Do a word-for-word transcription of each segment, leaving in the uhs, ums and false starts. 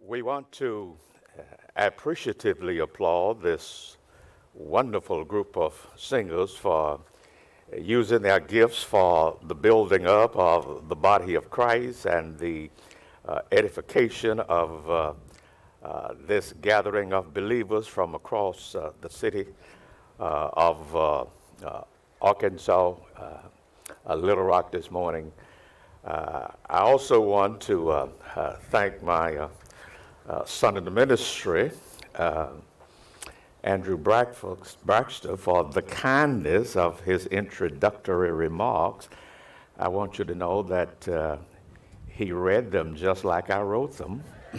We want to uh, appreciatively applaud this wonderful group of singers for using their gifts for the building up of the body of Christ and the uh, edification of uh, uh, this gathering of believers from across uh, the city uh, of uh, uh, Arkansas, uh, uh, Little Rock this morning. Uh, I also want to uh, uh, thank my uh, uh, son in the ministry, uh, Andrew Braxton, for the kindness of his introductory remarks. I want you to know that uh, he read them just like I wrote them.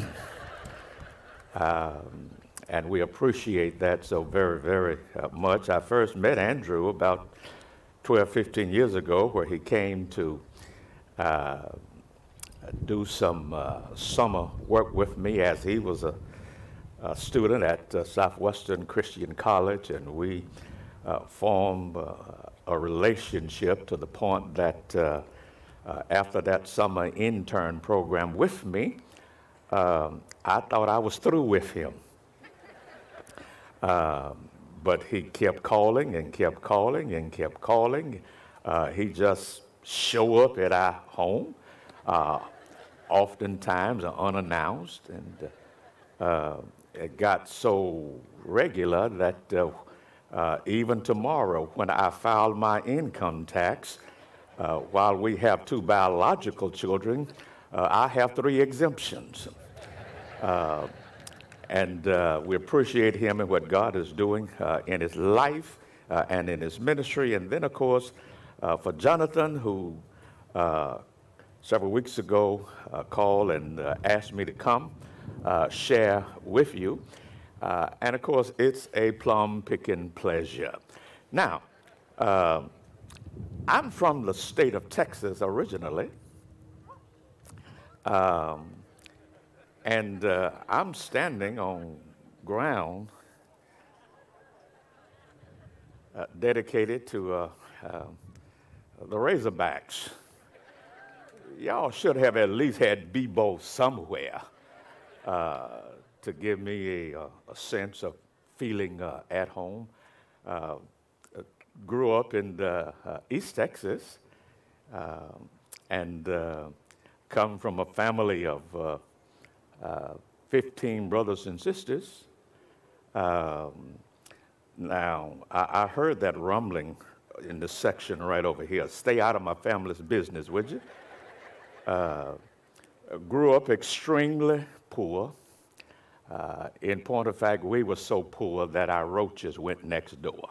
um, and we appreciate that so very, very uh, much. I first met Andrew about twelve, fifteen years ago, where he came to uh, do some uh, summer work with me as he was a A student at uh, Southwestern Christian College, and we uh, formed uh, a relationship to the point that uh, uh, after that summer intern program with me, um, I thought I was through with him. Um, but he kept calling and kept calling and kept calling. Uh, he just show up at our home, uh, oftentimes unannounced, and uh, it got so regular that uh, uh, even tomorrow, when I filed my income tax, uh, while we have two biological children, uh, I have three exemptions. Uh, and uh, we appreciate him and what God is doing uh, in his life uh, and in his ministry. And then, of course, uh, for Jonathan, who uh, several weeks ago uh, called and uh, asked me to come Uh, share with you. Uh, and of course, it's a plum-picking pleasure. Now, uh, I'm from the state of Texas originally. Um, and uh, I'm standing on ground uh, dedicated to uh, uh, the Razorbacks. Y'all should have at least had Bebo somewhere. Uh, to give me a, a sense of feeling uh, at home. Uh, grew up in the, uh, East Texas uh, and uh, come from a family of uh, uh, fifteen brothers and sisters. Um, now, I, I heard that rumbling in this section right over here. Stay out of my family's business, would you? Uh, grew up extremely poor. Uh, in point of fact, we were so poor that our roaches went next door.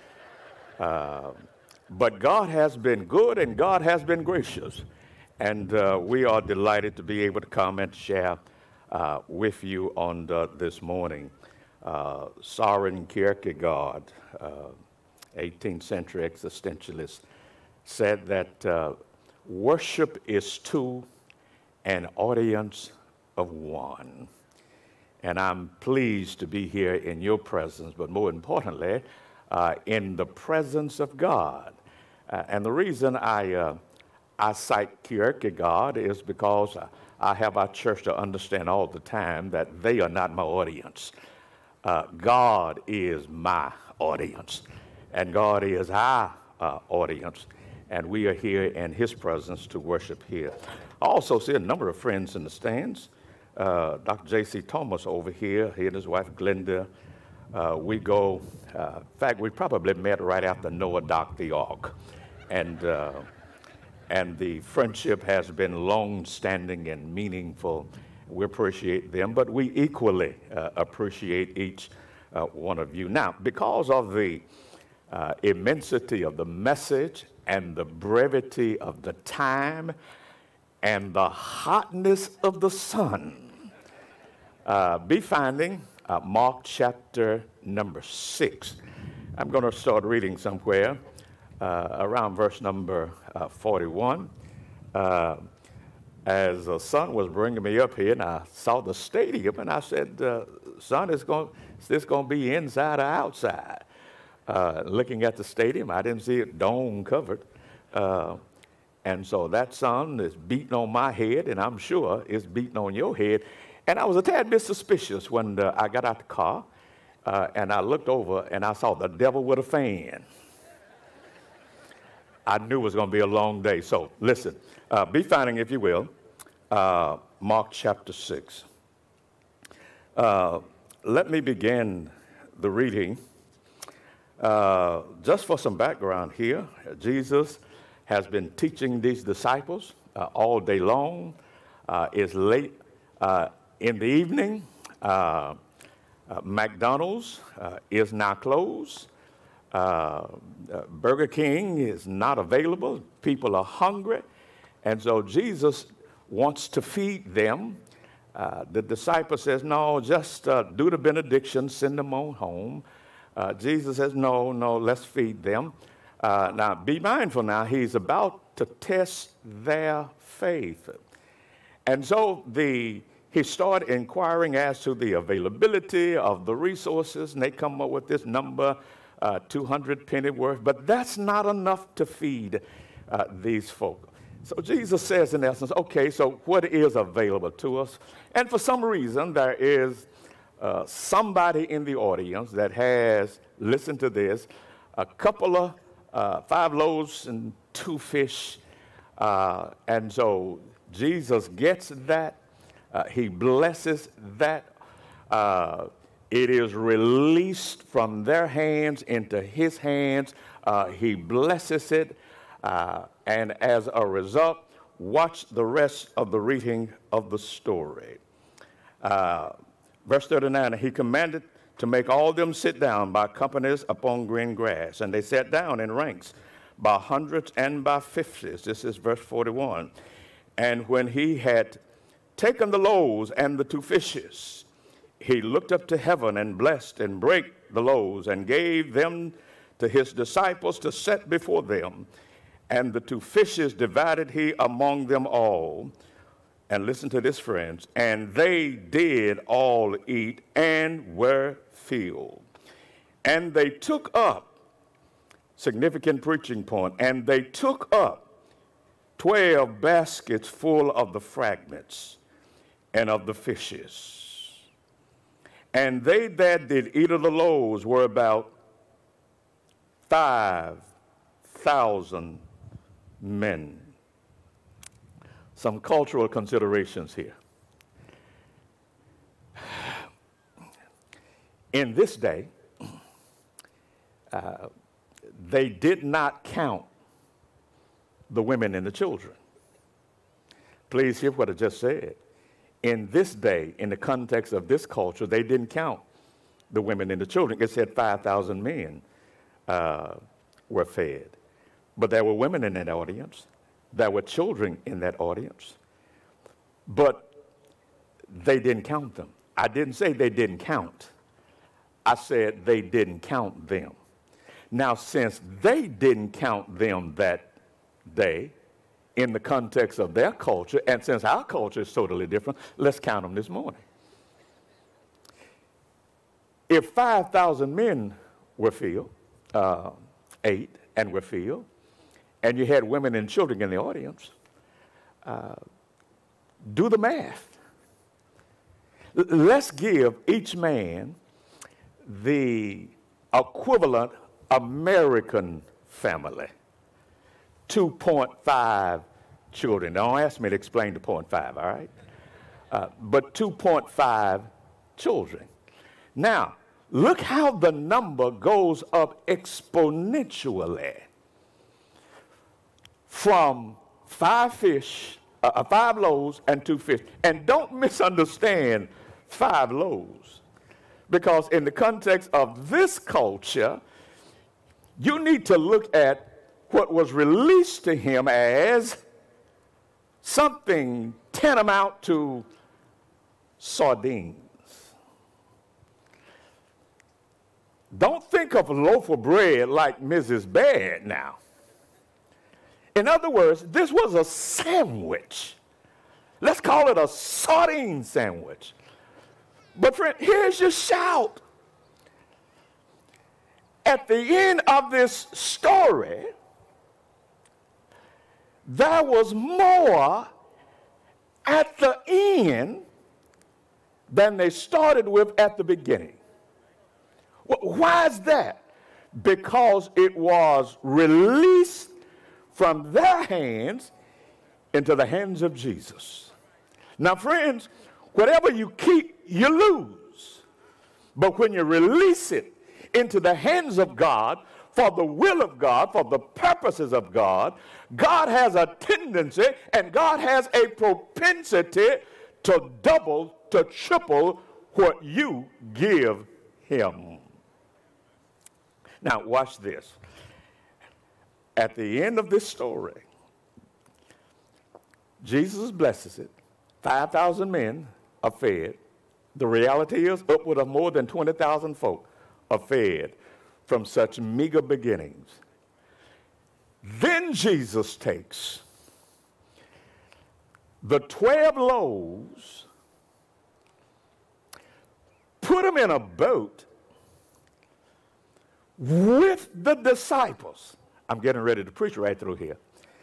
Uh, but God has been good and God has been gracious. And uh, we are delighted to be able to come and share uh, with you on the, this morning. Uh, Søren Kierkegaard, uh, eighteenth century existentialist, said that uh, worship is to an audience of one. And I'm pleased to be here in your presence, but more importantly, uh, in the presence of God. Uh, and the reason I, uh, I cite Kierkegaard is because I have our church to understand all the time that they are not my audience. Uh, God is my audience, and God is our uh, audience, and we are here in his presence to worship here. I also see a number of friends in the stands. Uh, Doctor J C Thomas over here, he and his wife Glenda. Uh, we go, uh, in fact, we probably met right after Noah docked the ark. And, uh, and the friendship has been long-standing and meaningful. We appreciate them, but we equally uh, appreciate each uh, one of you. Now, because of the uh, immensity of the message and the brevity of the time and the hotness of the sun, Uh, be finding uh, Mark chapter number six. I'm going to start reading somewhere uh, around verse number uh, forty-one. Uh, as the son was bringing me up here, and I saw the stadium, and I said, uh, son, is, going, is this going to be inside or outside? Uh, looking at the stadium, I didn't see it dome covered. Uh, and so that sun is beating on my head, and I'm sure it's beating on your head. And I was a tad bit suspicious when uh, I got out the car uh, and I looked over and I saw the devil with a fan. I knew it was going to be a long day. So listen, uh, be finding, if you will, uh, Mark chapter six. Uh, let me begin the reading. Uh, just for some background here, Jesus has been teaching these disciples uh, all day long. Uh, it's late uh, in the evening. Uh, uh, McDonald's uh, is now closed. Uh, uh, Burger King is not available. People are hungry. And so Jesus wants to feed them. Uh, the disciple says, no, just uh, do the benediction, send them on home. Uh, Jesus says, no, no, let's feed them. Uh, now, be mindful now, he's about to test their faith. And so the he started inquiring as to the availability of the resources, and they come up with this number, uh, two hundred pennyworth, but that's not enough to feed uh, these folk. So Jesus says, in essence, okay, so what is available to us? And for some reason, there is uh, somebody in the audience that has, listen to this, a couple of uh, five loaves and two fish. Uh, and so Jesus gets that. Uh, he blesses that. Uh, it is released from their hands into his hands. Uh, he blesses it. Uh, and as a result, watch the rest of the reading of the story. Uh, verse thirty-nine, he commanded to make all them sit down by companies upon green grass. And they sat down in ranks by hundreds and by fifties. This is verse forty-one. And when he had taken the loaves and the two fishes, he looked up to heaven and blessed and brake the loaves and gave them to his disciples to set before them. And the two fishes divided he among them all. And listen to this, friends. And they did all eat and were filled. And they took up, significant preaching point, and they took up twelve baskets full of the fragments and of the fishes. And they that did eat of the loaves were about five thousand men. Some cultural considerations here. In this day, uh, they did not count the women and the children. Please hear what I just said. In this day, in the context of this culture, they didn't count the women and the children. It said five thousand men uh, were fed. But there were women in that audience. There were children in that audience. But they didn't count them. I didn't say they didn't count. I said they didn't count them. Now, since they didn't count them that day in the context of their culture, and since our culture is totally different, let's count them this morning. If five thousand men were filled, uh, ate and were filled, and you had women and children in the audience, uh, do the math. L- let's give each man the equivalent American family. two point five children. Don't ask me to explain the point five, all right? Uh, but two point five children. Now, look how the number goes up exponentially. From five fish, uh, five loaves and two fish. And don't misunderstand five loaves. Because in the context of this culture, you need to look at what was released to him as something tantamount to sardines. Don't think of a loaf of bread like Missus Baird now. In other words, this was a sandwich. Let's call it a sardine sandwich. But friend, here's your shout. At the end of this story, there was more at the end than they started with at the beginning. Why is that? Because it was released from their hands into the hands of Jesus. Now, friends, whatever you keep, you lose. But when you release it into the hands of God, for the will of God, for the purposes of God, God has a tendency and God has a propensity to double, to triple what you give him. Now, watch this. At the end of this story, Jesus blesses it. five thousand men are fed. The reality is upward of more than twenty thousand folk are fed from such meager beginnings. Then Jesus takes the twelve loaves, put them in a boat with the disciples. I'm getting ready to preach right through here.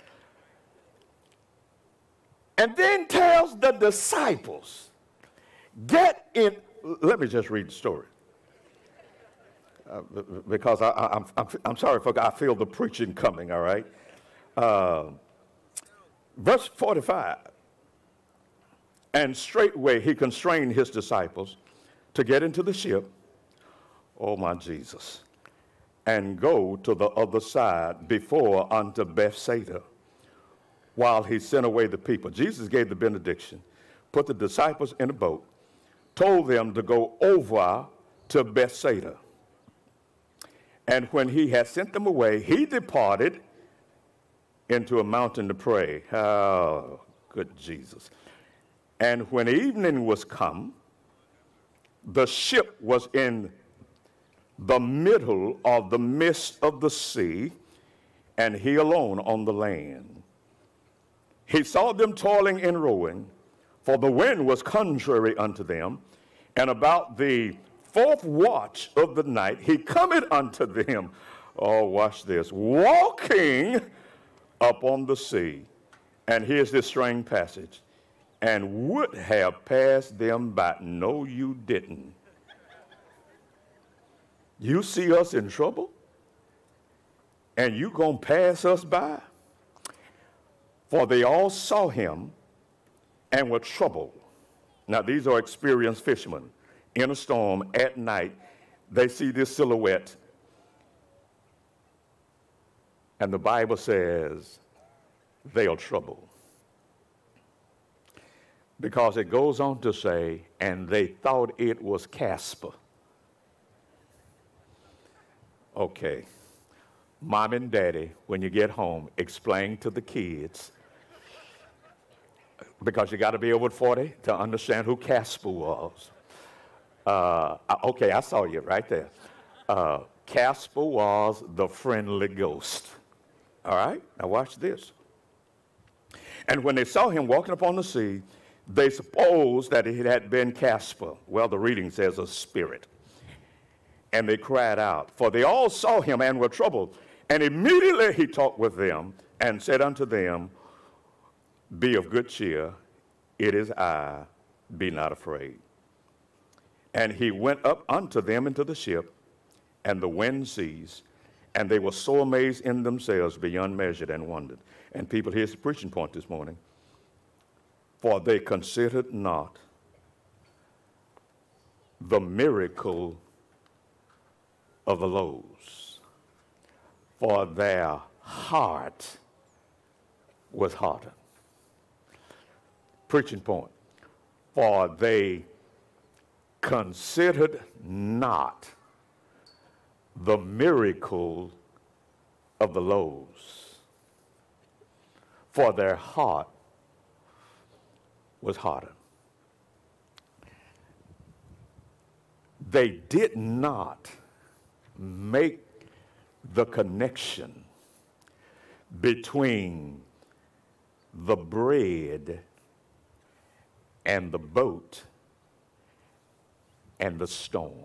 And then tells the disciples, get in. Let me just read the story. Uh, because I, I, I'm, I'm, I'm sorry, folks, I feel the preaching coming, all right? Uh, verse forty-five. And straightway he constrained his disciples to get into the ship, oh my Jesus, and go to the other side before unto Bethsaida, while he sent away the people. Jesus gave the benediction, put the disciples in a boat, told them to go over to Bethsaida. And when he had sent them away, he departed into a mountain to pray. Oh, good Jesus. And when evening was come, the ship was in the middle of the midst of the sea, and he alone on the land. He saw them toiling and rowing, for the wind was contrary unto them, and about the fourth watch of the night, he cometh unto them, oh, watch this, walking upon the sea. And here's this strange passage, and would have passed them by. No, you didn't. You see us in trouble, and you gonna pass us by? For they all saw him and were troubled. Now, these are experienced fishermen. In a storm at night, they see this silhouette. And the Bible says they are troubled. Because it goes on to say, and they thought it was Casper. Okay. Mom and daddy, when you get home, explain to the kids, because you got to be over forty to understand who Casper was. Uh, okay, I saw you right there. Uh, Casper was the friendly ghost. All right, now watch this. And when they saw him walking upon the sea, they supposed that it had been Casper. Well, the reading says a spirit. And they cried out, for they all saw him and were troubled. And immediately he talked with them and said unto them, be of good cheer, it is I, be not afraid. And he went up unto them into the ship, and the wind ceased, and they were so amazed in themselves beyond measure and wondered. And people, here's the preaching point this morning. For they considered not the miracle of the loaves, for their heart was hardened. Preaching point. For they considered not the miracle of the loaves, for their heart was hardened. They did not make the connection between the bread and the boat and the storm.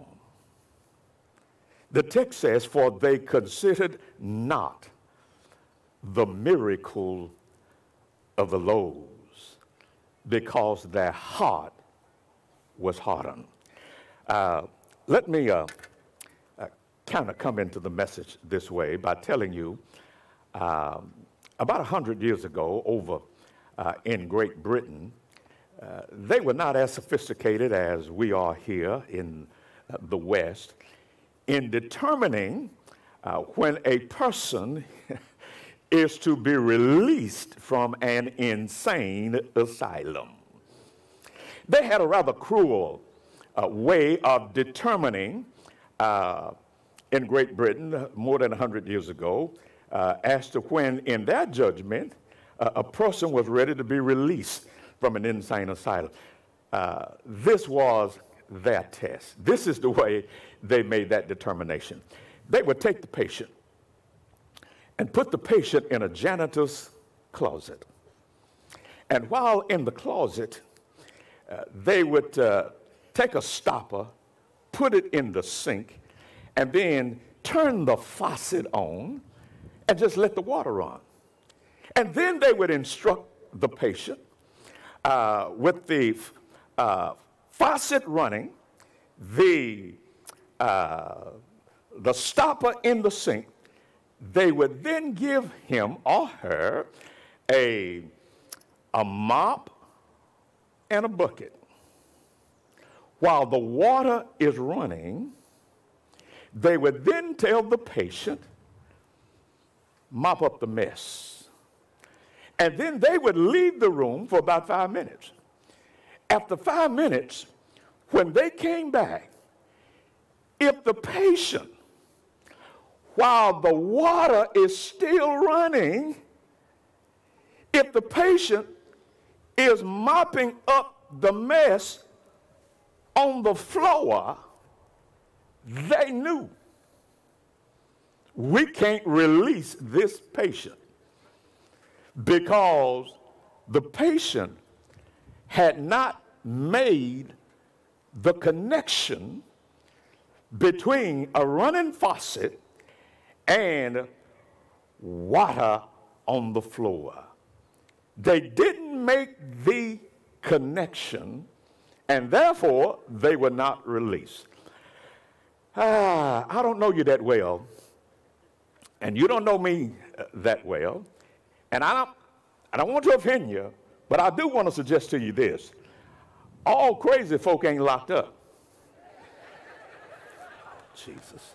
The text says, for they considered not the miracle of the loaves, because their heart was hardened. Uh, let me uh, uh, kind of come into the message this way by telling you um, about one hundred years ago over uh, in Great Britain, uh, they were not as sophisticated as we are here in uh, the West in determining uh, when a person is to be released from an insane asylum. They had a rather cruel uh, way of determining uh, in Great Britain uh, more than one hundred years ago uh, as to when, in their judgment, uh, a person was ready to be released from an insane asylum. Uh, this was their test. This is the way they made that determination. They would take the patient and put the patient in a janitor's closet. And while in the closet, uh, they would uh, take a stopper, put it in the sink, and then turn the faucet on and just let the water run. And then they would instruct the patient uh, with the uh, faucet running, the, uh, the stopper in the sink. They would then give him or her a, a mop and a bucket. While the water is running, they would then tell the patient, mop up the mess. And then they would leave the room for about five minutes. After five minutes, when they came back, if the patient, while the water is still running, if the patient is mopping up the mess on the floor, they knew we can't release this patient because the patient had not made the connection between a running faucet and water on the floor. They didn't make the connection, and therefore they were not released. Ah, I don't know you that well, and you don't know me uh, that well, and I don't, I don't want to offend you, but I do want to suggest to you this. All crazy folk ain't locked up. Jesus.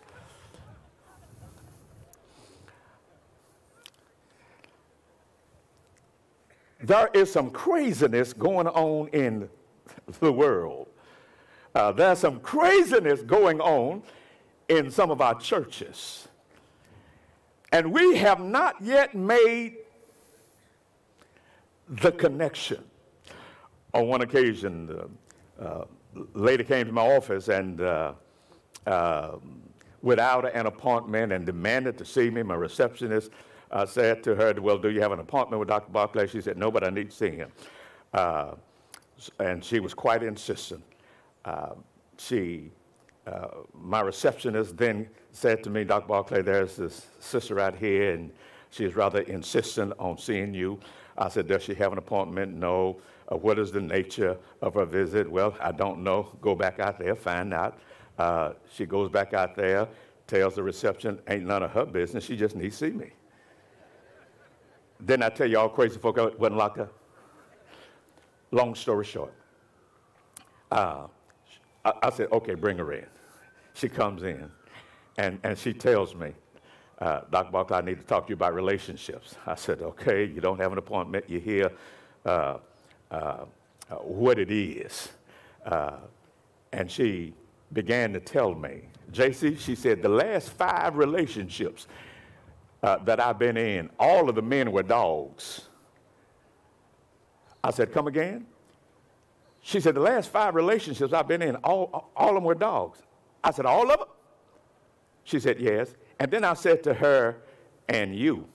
There is some craziness going on in the world. Uh, there's some craziness going on in some of our churches. And we have not yet made the connection. On one occasion, uh, uh, a lady came to my office and uh, uh, without an appointment and demanded to see me. My receptionist uh, said to her, well, do you have an appointment with Doctor Barclay? She said, no, but I need to see him. Uh, and she was quite insistent. Uh, she, uh, my receptionist then said to me, Doctor Barclay, there's this sister out here, and she is rather insistent on seeing you. I said, does she have an appointment? No. Uh, what is the nature of her visit? Well, I don't know. Go back out there, find out. Uh, she goes back out there, tells the reception, ain't none of her business. She just needs to see me. Didn't I tell you all crazy folk wasn't locked up? Long story short, uh, I, I said, okay, bring her in. She comes in, and, and she tells me, uh, Doctor Barclay, I need to talk to you about relationships. I said, okay, you don't have an appointment. You hear uh, uh, uh, what it is. Uh, and she began to tell me, J C, she said, the last five relationships uh, that I've been in, all of the men were dogs. I said, come again? She said, the last five relationships I've been in, all, all of them were dogs. I said, all of them? She said, yes. And then I said to her, and you?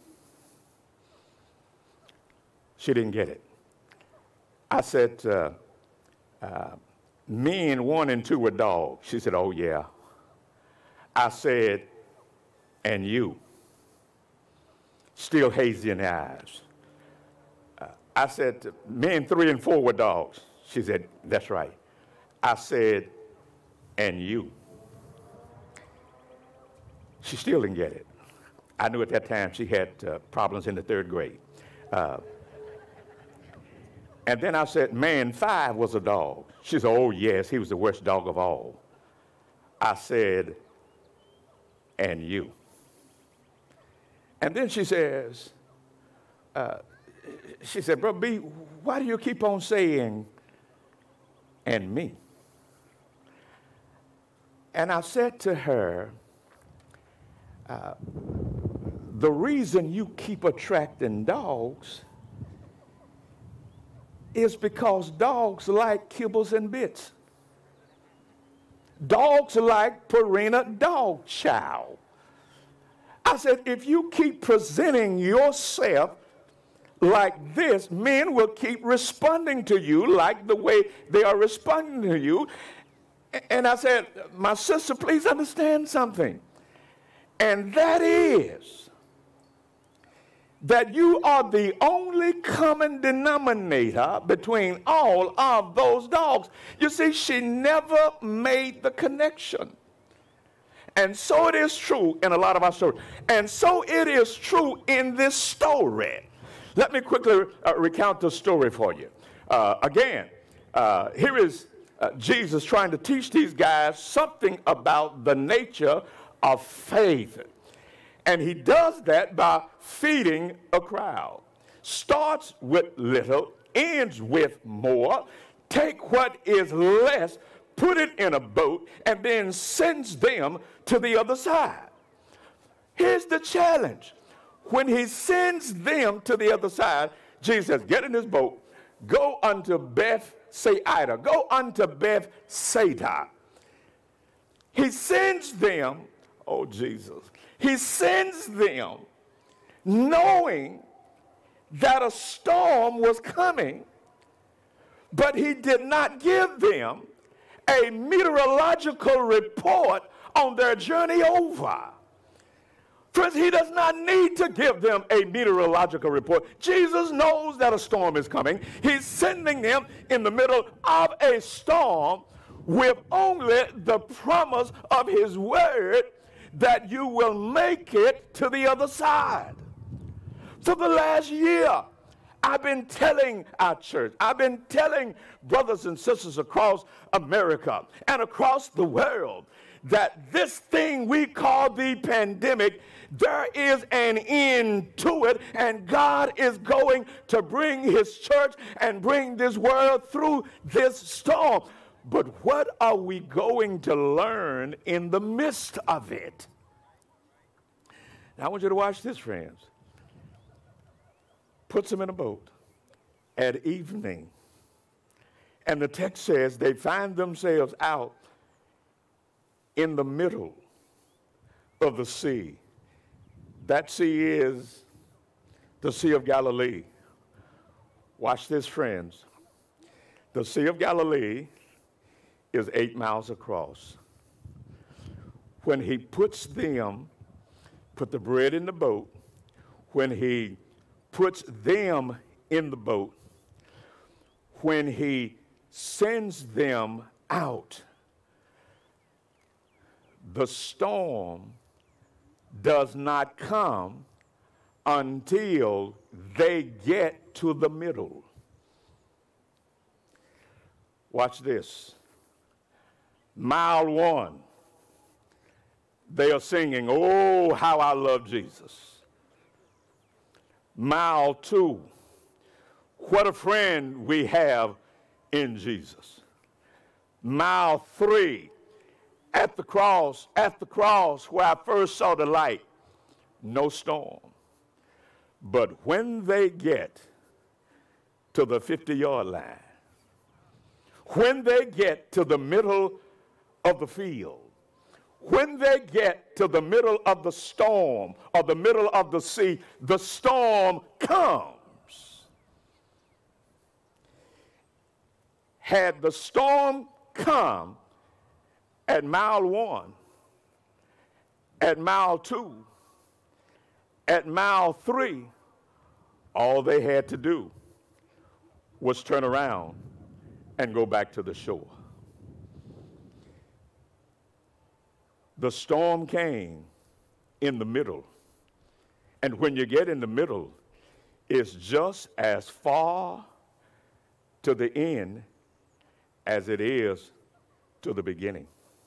She didn't get it. I said, uh, uh, men one and two were dogs. She said, oh, yeah. I said, and you? Still hazy in the eyes. Uh, I said, men three and four were dogs. She said, that's right. I said, and you. She still didn't get it. I knew at that time she had uh, problems in the third grade. Uh, and then I said, man, five was a dog. She said, oh, yes, he was the worst dog of all. I said, and you. And then she says, uh, she said, Brother B, why do you keep on saying, and me? And I said to her, uh, the reason you keep attracting dogs is because dogs like kibbles and bits. Dogs like Purina dog chow. I said, if you keep presenting yourself like this, men will keep responding to you like the way they are responding to you. And I said, my sister, please understand something. And that is that you are the only common denominator between all of those dogs. You see, she never made the connection. And so it is true in a lot of our stories. And so it is true in this story. Let me quickly uh, recount the story for you. Uh, again, uh, here is uh, Jesus trying to teach these guys something about the nature of faith. And he does that by feeding a crowd. Starts with little, ends with more. Take what is less, put it in a boat, and then sends them to the other side. Here's the challenge. When he sends them to the other side, Jesus says, get in this boat, go unto Bethsaida, go unto Bethsaida. He sends them, oh Jesus, he sends them knowing that a storm was coming, but he did not give them a meteorological report on their journey over. Friends, he does not need to give them a meteorological report. Jesus knows that a storm is coming. He's sending them in the middle of a storm with only the promise of his word that you will make it to the other side. For the last year, I've been telling our church, I've been telling brothers and sisters across America and across the world that this thing we call the pandemic, there is an end to it, and God is going to bring his church and bring this world through this storm. But what are we going to learn in the midst of it? Now, I want you to watch this, friends. Puts them in a boat at evening. And the text says they find themselves out in the middle of the sea. That sea is the Sea of Galilee. Watch this, friends. The Sea of Galilee is eight miles across. When he puts them, put the bread in the boat, when he puts them in the boat, when he sends them out, the storm does not come until they get to the middle. Watch this. Mile one, they are singing, oh, how I love Jesus. Mile two, what a friend we have in Jesus. Mile three, at the cross, at the cross where I first saw the light, no storm. But when they get to the fifty-yard line, when they get to the middle of the field, when they get to the middle of the storm or the middle of the sea, the storm comes. Had the storm come at mile one, at mile two, at mile three, all they had to do was turn around and go back to the shore. The storm came in the middle. And when you get in the middle, it's just as far to the end as it is to the beginning.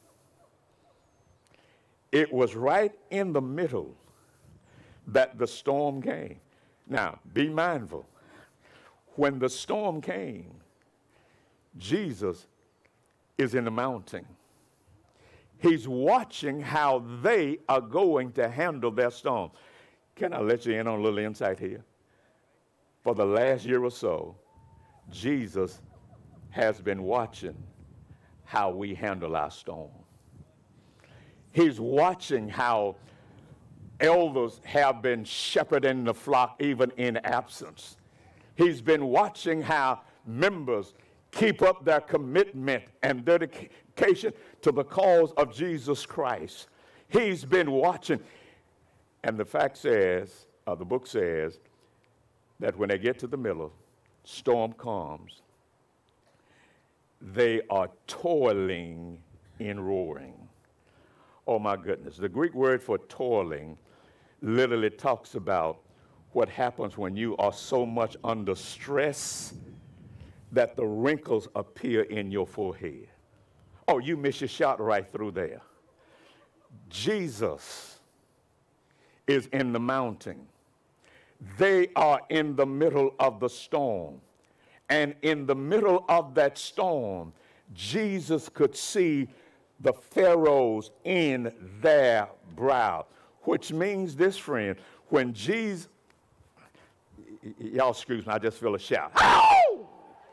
It was right in the middle that the storm came. Now, be mindful. When the storm came, Jesus is in the mountain. He's watching how they are going to handle their storm. Can I let you in on a little insight here? For the last year or so, Jesus has been watching how we handle our storm. He's watching how elders have been shepherding the flock even in absence. He's been watching how members keep up their commitment and dedication to the cause of Jesus Christ. He's been watching. And the fact says, or the book says, that when they get to the middle, storm comes, they are toiling in roaring. Oh my goodness. The Greek word for toiling literally talks about what happens when you are so much under stress that the wrinkles appear in your forehead. Oh, you miss your shot right through there. Jesus is in the mountain. They are in the middle of the storm. And in the middle of that storm, Jesus could see the furrows in their brow, which means this, friend, when Jesus, y'all excuse me, I just feel a shout. Ow!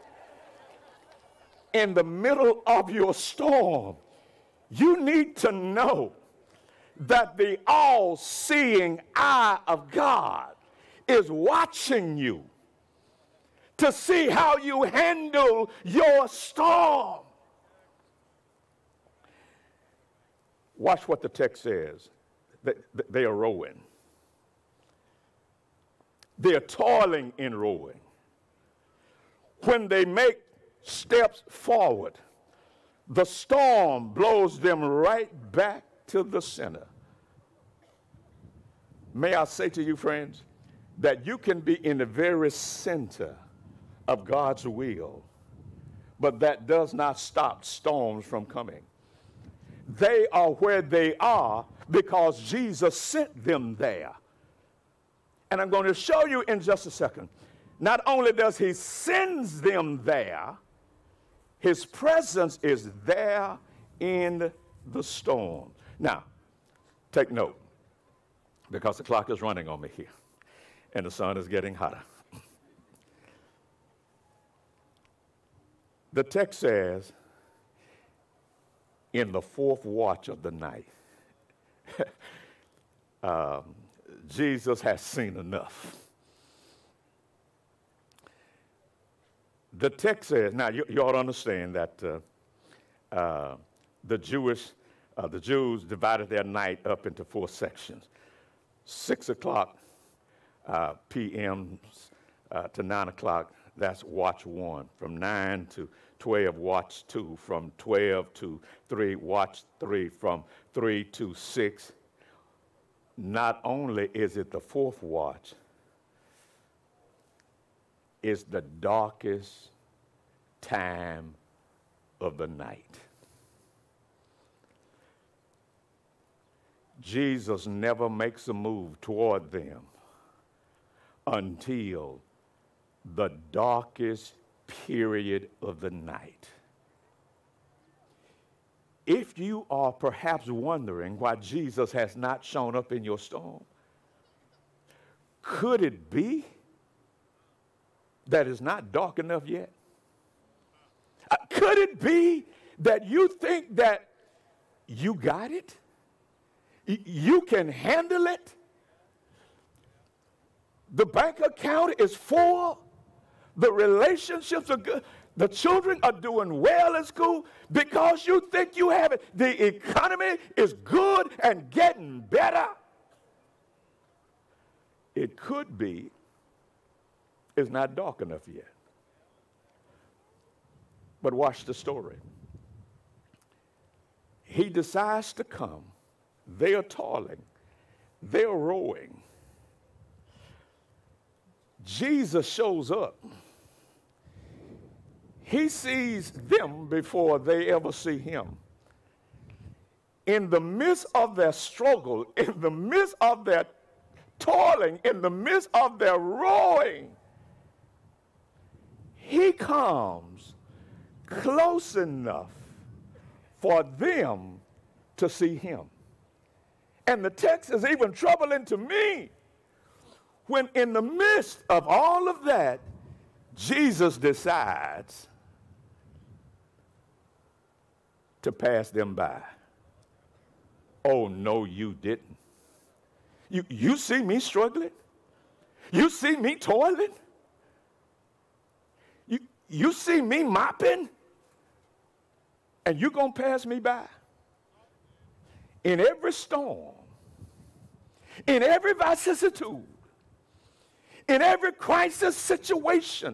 In the middle of your storm, you need to know that the all-seeing eye of God is watching you to see how you handle your storm. Watch what the text says. They, they are rowing. They are toiling in rowing. When they make steps forward, the storm blows them right back to the center. May I say to you, friends, that you can be in the very center of God's will, but that does not stop storms from coming. They are where they are because Jesus sent them there. And I'm going to show you in just a second. Not only does he send them there, his presence is there in the storm. Now, take note, because the clock is running on me here, and the sun is getting hotter. The text says, in the fourth watch of the night, um, Jesus has seen enough. The text says, now you, you ought to understand that uh, uh, the Jewish, uh, the Jews divided their night up into four sections. Six o'clock uh, p m uh, to nine o'clock, that's watch one. From nine to twelve, watch two. From twelve to three, watch three. From three to six. Not only is it the fourth watch, it's the darkest time of the night. Jesus never makes a move toward them until the darkest period of the night. If you are perhaps wondering why Jesus has not shown up in your storm, could it be that it's not dark enough yet? Uh, could it be that you think that you got it? Y- you can handle it? The bank account is full. The relationships are good. The children are doing well in school because you think you have it. The economy is good and getting better. It could be it's not dark enough yet. But watch the story. He decides to come They are toiling. They are rowing. Jesus shows up. He sees them before they ever see him. In the midst of their struggle, in the midst of their toiling, in the midst of their rowing, he comes close enough for them to see him. And the text is even troubling to me when in the midst of all of that, Jesus decides to pass them by. Oh, no, you didn't. You, you see me struggling? You see me toiling? You, you see me mopping? And you gonna pass me by? In every storm, in every vicissitude, in every crisis situation,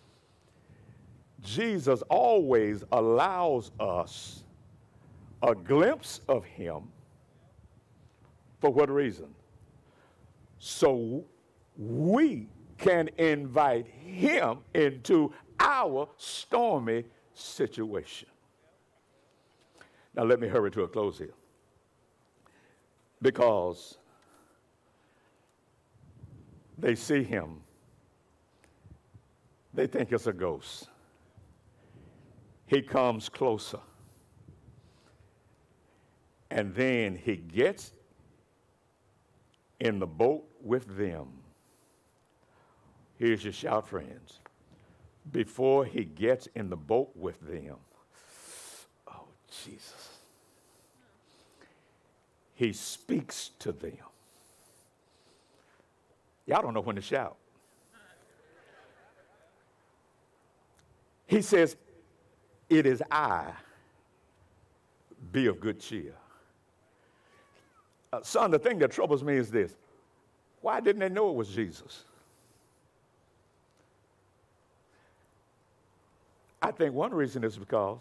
Jesus always allows us a glimpse of him. For what reason? So we can invite him into our stormy situation. Now let me hurry to a close here. Because they see him. They think it's a ghost. He comes closer. And then he gets in the boat with them. Here's your shout, friends. Before he gets in the boat with them, oh, Jesus, he speaks to them. Y'all don't know when to shout. He says, it is I, be of good cheer. Uh, son, the thing that troubles me is this. Why didn't they know it was Jesus? I think one reason is because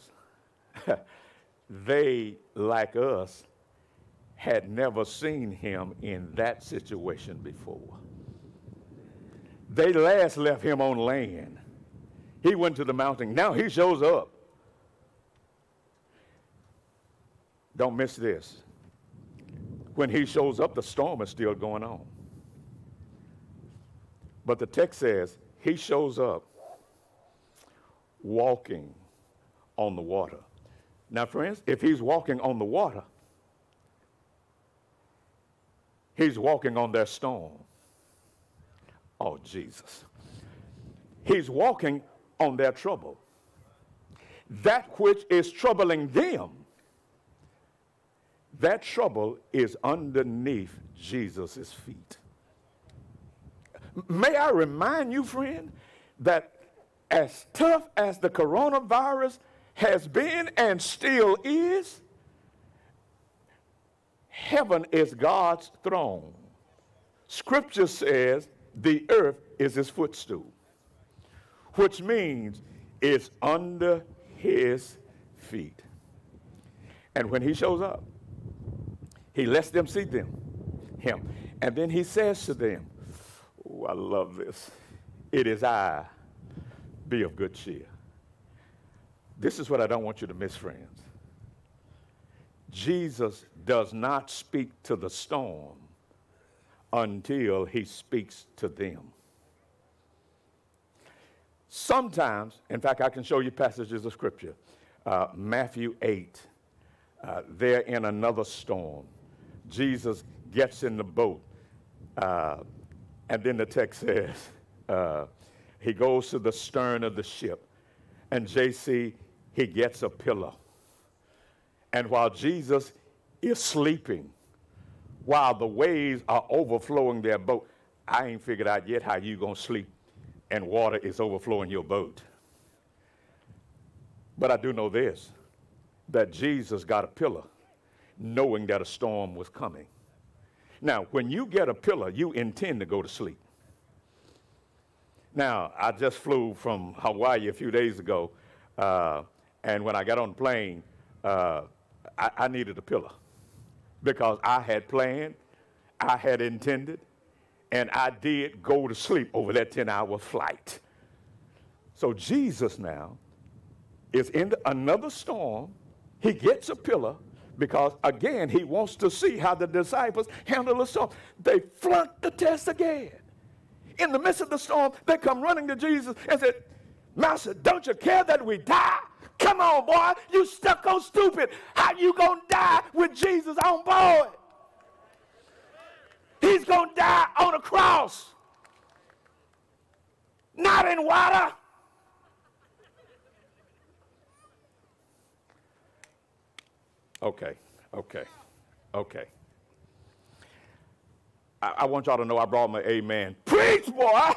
they, like us, had never seen him in that situation before. They last left him on land. He went to the mountain. Now he shows up. Don't miss this. When he shows up, the storm is still going on. But the text says he shows up walking on the water. Now, friends, if he's walking on the water, he's walking on their storm. Oh, Jesus. He's walking on their trouble. That which is troubling them, that trouble is underneath Jesus' feet. May I remind you, friend, that as tough as the coronavirus has been and still is, heaven is God's throne. Scripture says the earth is his footstool, which means it's under his feet. And when he shows up, he lets them see them, him. And then he says to them, oh, I love this. It is I, be of good cheer. This is what I don't want you to miss, friends. Jesus does not speak to the storm until he speaks to them. Sometimes, in fact, I can show you passages of scripture. Uh, Matthew eight, uh, they're in another storm. Jesus gets in the boat, uh, and then the text says, uh, he goes to the stern of the ship, and J C, he gets a pillow. And while Jesus is sleeping, while the waves are overflowing their boat, I ain't figured out yet how you gonna sleep and water is overflowing your boat. But I do know this, that Jesus got a pillow knowing that a storm was coming. Now, when you get a pillow, you intend to go to sleep. Now, I just flew from Hawaii a few days ago, uh, and when I got on the plane, uh, I, I needed a pillow because I had planned, I had intended, and I did go to sleep over that ten-hour flight. So Jesus now is in another storm. He gets a pillar because, again, he wants to see how the disciples handle the storm. They flunked the test again. In the midst of the storm, they come running to Jesus and said, Master, don't you care that we die? Come on, boy, you stuck on stupid. How you gonna die with Jesus on board? He's gonna die on a cross, not in water. Okay, okay, okay. I, I want y'all to know I brought my amen. Preach, boy!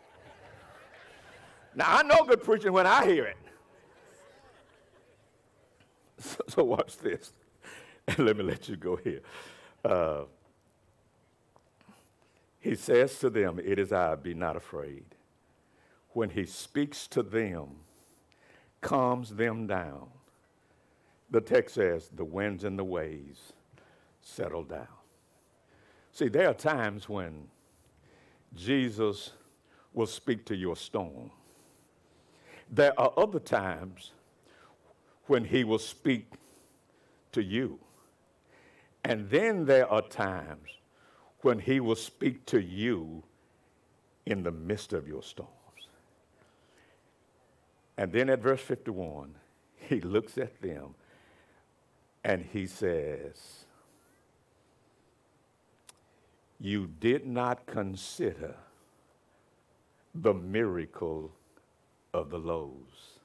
Now, I know good preaching when I hear it. So, so watch this. And let me let you go here. Uh, he says to them, it is I, be not afraid. When he speaks to them, calms them down. The text says, the winds and the waves settle down. See, there are times when Jesus will speak to your storm. There are other times when he will speak to you. And then there are times when he will speak to you in the midst of your storms. And then at verse fifty-one, he looks at them and he says, you did not consider the miracle of the loaves.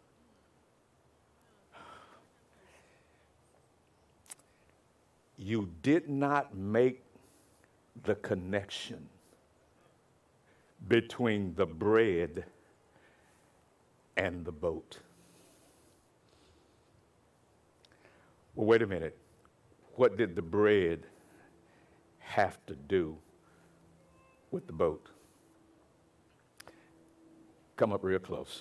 You did not make the connection between the bread and the boat. Well, wait a minute. What did the bread have to do with the boat? Come up real close.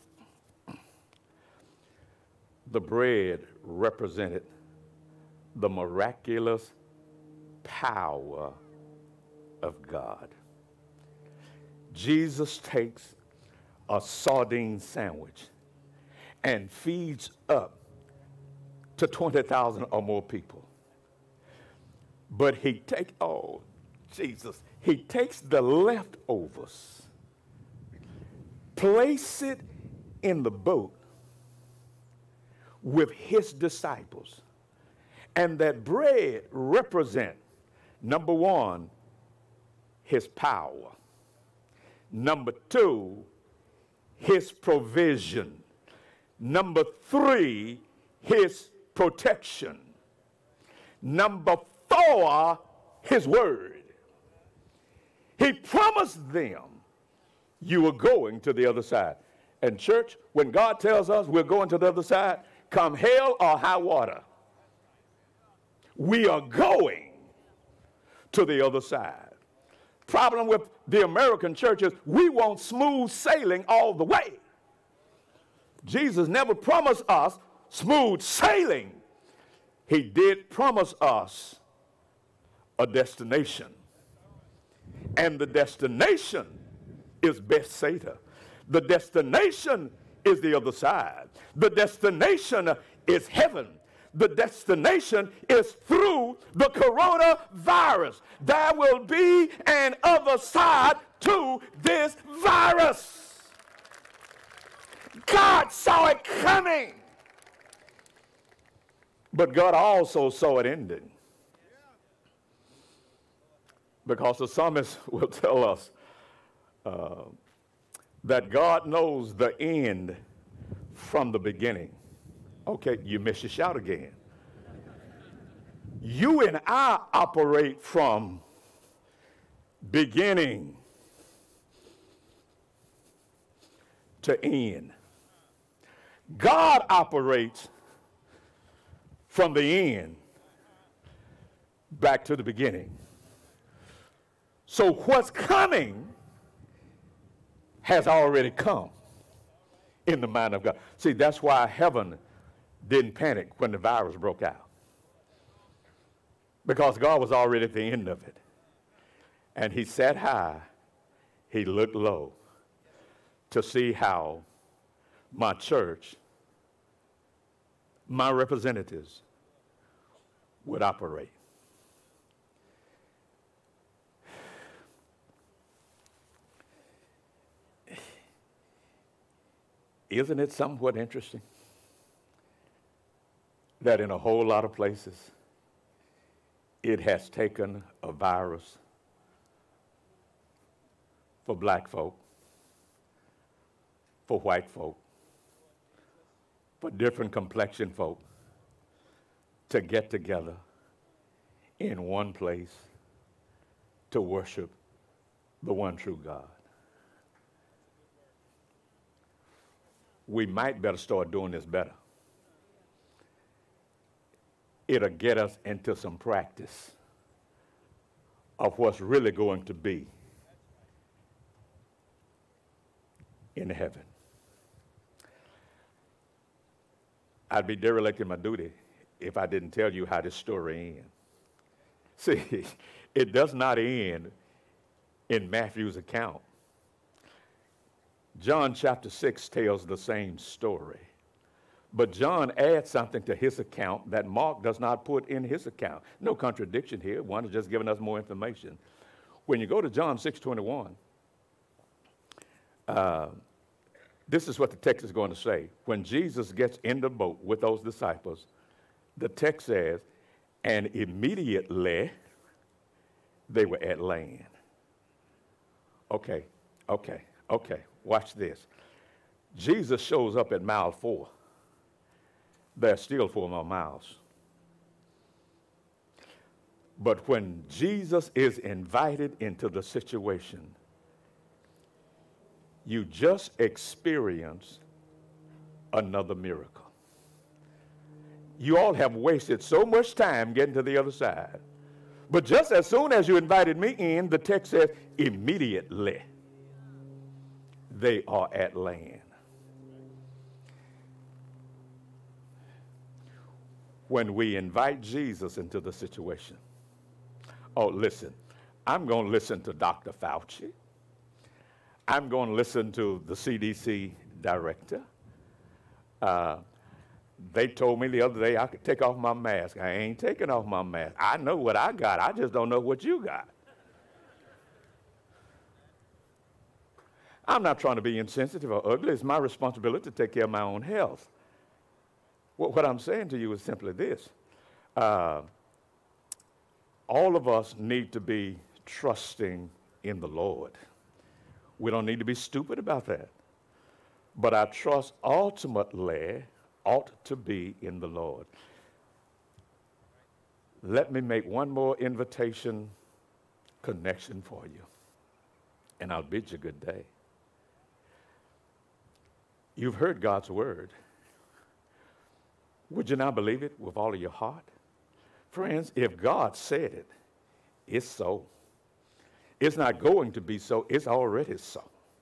The bread represented the miraculous power of God. Jesus takes a sardine sandwich and feeds up to twenty thousand or more people. But he takes, oh, Jesus, he takes the leftovers, place it in the boat with his disciples. And that bread represent, number one, his power. Number two, his provision. Number three, his protection. Number four, his word. He promised them you were going to the other side. And church, when God tells us we're going to the other side, come hell or high water, we are going to the other side. Problem with the American church is we want smooth sailing all the way. Jesus never promised us smooth sailing. He did promise us a destination. And the destination is Bethsaida. The destination is the other side. The destination is heaven. The destination is through the coronavirus. There will be an other side to this virus. God saw it coming. But God also saw it ending. Because the psalmist will tell us uh, that God knows the end from the beginning. Okay, you missed your shout again. You and I operate from beginning to end. God operates from the end back to the beginning. So what's coming has already come in the mind of God. See, that's why heaven didn't panic when the virus broke out. because God was already at the end of it. And he sat high, he looked low to see how my church, my representatives would operate. Isn't it somewhat interesting that in a whole lot of places it has taken a virus for black folk, for white folk, for different complexion folk to get together in one place to worship the one true God? We might better start doing this better. It'll get us into some practice of what's really going to be in heaven. I'd be derelict in my duty if I didn't tell you how this story ends. See, it does not end in Matthew's account. John chapter six tells the same story, but John adds something to his account that Mark does not put in his account. No contradiction here. One is just giving us more information. When you go to John six twenty-one, uh, this is what the text is going to say. When Jesus gets in the boat with those disciples, the text says, and immediately they were at land. Okay, okay, okay. Watch this. Jesus shows up at mile four. There's still four more miles. But when Jesus is invited into the situation, you just experience another miracle. You all have wasted so much time getting to the other side. But just as soon as you invited me in, the text says, immediately they are at land. When we invite Jesus into the situation, oh, listen, I'm going to listen to Doctor Fauci. I'm going to listen to the C D C director. Uh, they told me the other day I could take off my mask. I ain't taking off my mask. I know what I got. I just don't know what you got. I'm not trying to be insensitive or ugly. It's my responsibility to take care of my own health. What, what I'm saying to you is simply this. Uh, all of us need to be trusting in the Lord. We don't need to be stupid about that. But our trust ultimately ought to be in the Lord. Let me make one more invitation connection for you, and I'll bid you good day. You've heard God's word. Would you now believe it with all of your heart? Friends, if God said it, it's so. It's not going to be so, it's already so.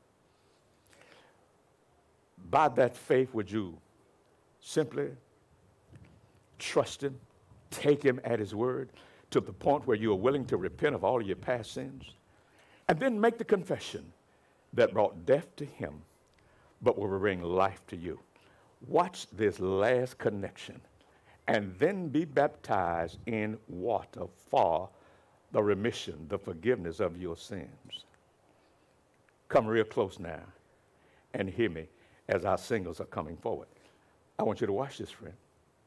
By that faith, would you simply trust him, take him at his word to the point where you are willing to repent of all of your past sins, and then make the confession that brought death to him but will bring life to you. Watch this last connection, and then be baptized in water for the remission, the forgiveness of your sins. Come real close now and hear me as our singers are coming forward. I want you to watch this, friend.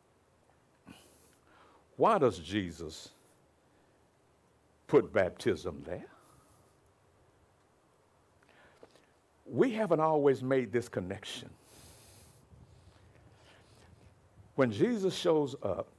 Why does Jesus put baptism there? We haven't always made this connection. When Jesus shows up,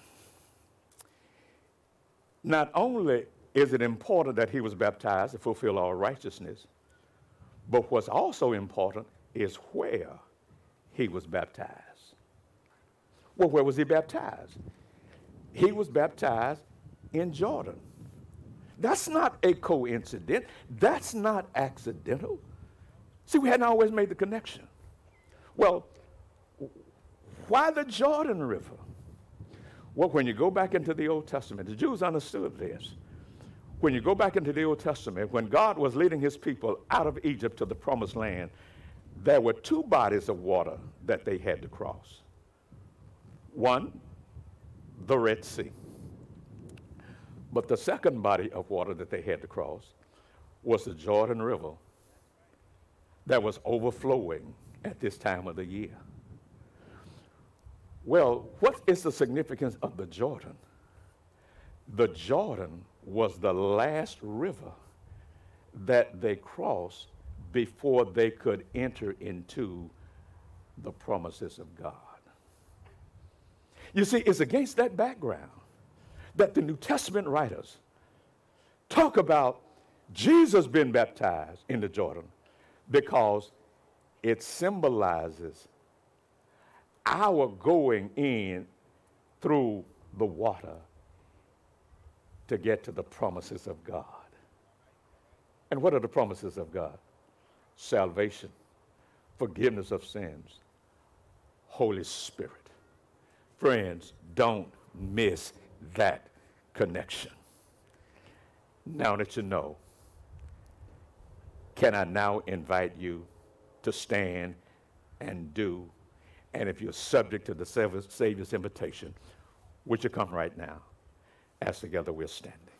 not only is it important that he was baptized to fulfill all righteousness, but what's also important is where he was baptized. Well, where was he baptized? He was baptized in Jordan. That's not a coincidence. That's not accidental. See, we hadn't always made the connection. Well, why the Jordan River? Well, when you go back into the Old Testament, the Jews understood this. When you go back into the Old Testament, when God was leading his people out of Egypt to the promised land, there were two bodies of water that they had to cross. One, the Red Sea. But the second body of water that they had to cross was the Jordan River that was overflowing at this time of the year. Well, what is the significance of the Jordan? The Jordan was the last river that they crossed before they could enter into the promises of God. You see, it's against that background that the New Testament writers talk about Jesus being baptized in the Jordan, because it symbolizes our going in through the water to get to the promises of God. And what are the promises of God? Salvation, forgiveness of sins, Holy Spirit. Friends, don't miss that connection. Now that you know, can I now invite you to stand and do? And if you're subject to the Savior's invitation, would you come right now? As together we're standing.